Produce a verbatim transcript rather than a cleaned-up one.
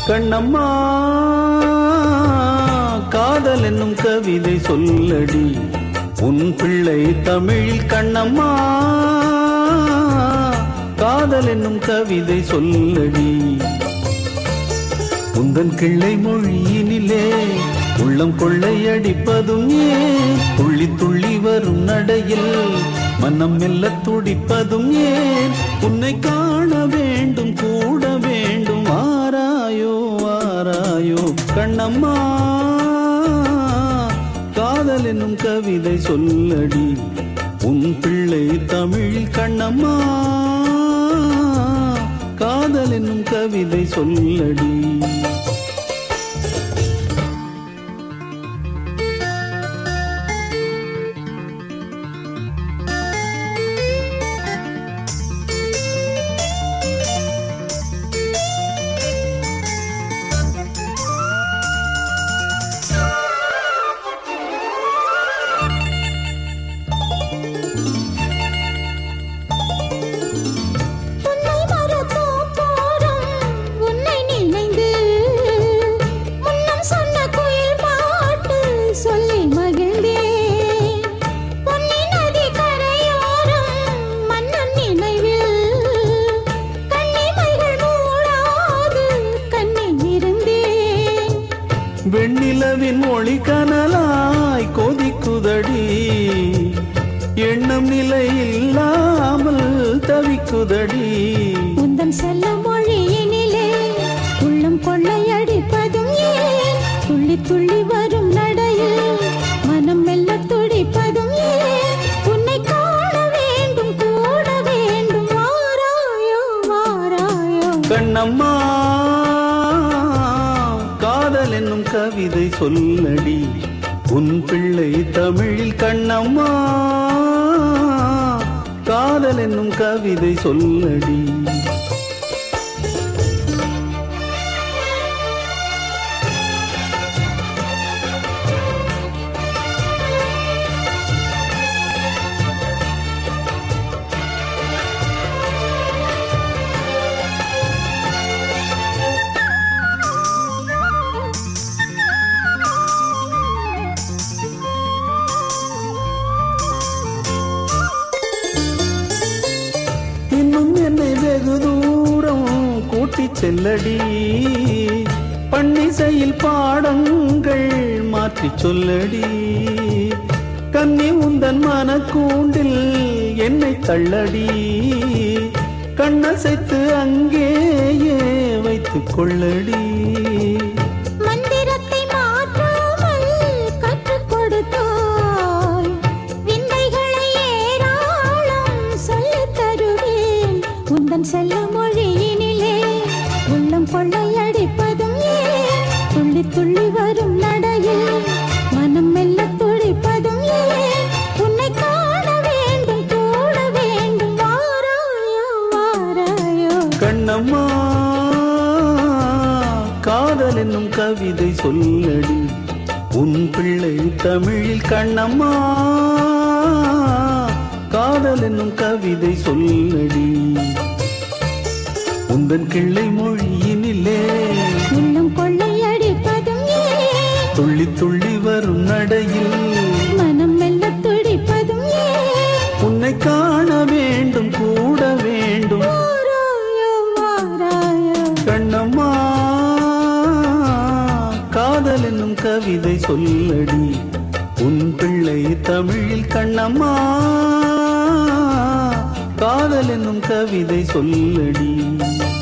கண்ணம்மா காதல் என்னும் கவிதை சொல்லடி உன் பிள்ளை தமிழில். கண்ணம்மா காதல் என்னும் கவிதை சொல்லடி. உந்தன் கிள்ளை மொழியினிலே உள்ளம் கொள்ளையடிப்பதும் ஏன், துள்ளி துள்ளி வரும் நடையில் மனம் மெல்ல துடிப்பதும் ஏன், உன்னை காண வேண்டும் கூட வேண்டும் வாராயோ வாராயோ. கண்ணம்மா காதல் என்னும் கவிதை சொல்லடி உன் பிள்ளை தமிழில். கண்ணம்மா காதல் என்னும் கவிதை சொல்லடி. வெண்ணிலவின் ஒளி கனலாய் கொதிக்குதடி, எண்ணம் நிலை இல்லாமல் தவிக்குதடி. உந்தன் செல்ல மொழியினிலே உள்ளம் கொள்ளையடிப்பதும் ஏன், துள்ளி துள்ளி வரும் நடையில் மனம் மெல்ல துடிப்பதும் ஏன், உன்னை காண வேண்டும் கூட வேண்டும் வாராயோ வாராயோ. கண்ணம்மா காதல் என்னும் கவிதை சொல்லடி உன் பிள்ளை தமிழில். கண்ணம்மா காதல் என்னும் கவிதை சொல்லடி. இன்னும் என்னை வெகு தூரம் கூட்டி செல்லடி, பன்னிசையில் பாடங்கள் மாற்றி சொல்லடி. கன்னி உந்தன் மனக்கூண்டில் என்னை தள்ளடி, கண்ணசைத்து அங்கேயே வைத்துக் கொள்ளடி. செல்ல மொழியினிலே உள்ளம் கொள்ளையடிப்பதும் ஏன், துள்ளி துள்ளி வரும் நடையில் மனம் மெல்ல துடிப்பதும் ஏன், உன்னை காண வேண்டும் கூட வேண்டும் வாராயோ வாராயோ. கண்ணம்மா காதல் என்னும் கவிதை சொல்லடி உன் பிள்ளை தமிழில். கண்ணம்மா காதல் என்னும் கவிதை சொல்லடி. உந்தன் கிள்ளை மொழியினிலே உள்ளம் கொள்ளையடிப்பதும் ஏன், துள்ளி துள்ளி வரும் நடையில் மனம் மெல்ல துடிப்பதும் ஏன், உன்னை காண வேண்டும் கூட வேண்டும் வாராயோ வாராயோ. கண்ணம்மா காதல் என்னும் கவிதை சொல்லடி உன் பிள்ளை தமிழில். கண்ணம்மா காதல் என்னும் கவிதை சொல்லடி.